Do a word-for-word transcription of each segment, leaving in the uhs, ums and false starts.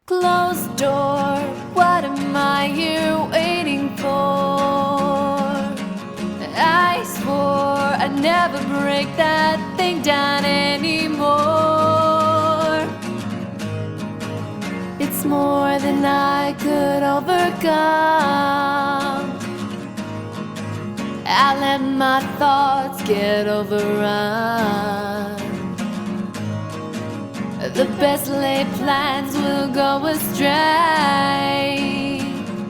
Closed door, what am I here waiting for? I swore I'd never break that thing down anymore. It's more than I could overcome. I let my thoughts get overrun. The best laid plans will go astray.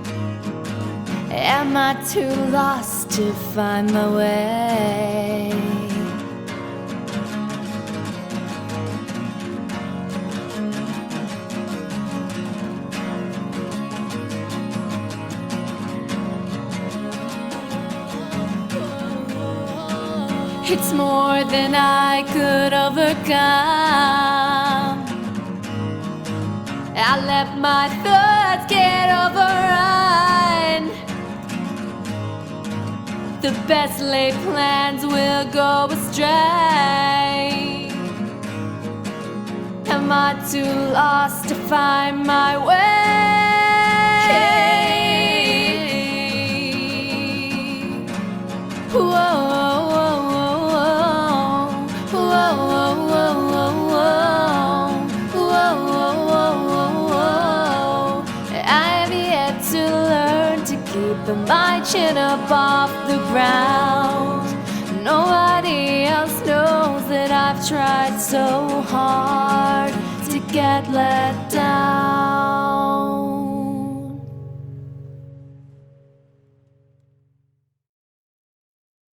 Am I too lost to find my way? It's more than I could overcome. I let my thoughts get overrun. The best laid plans will go astray. Am I too lost to find my way? Whoa. Keep my chin up off the ground. Nobody else knows that I've tried so hard to get let down.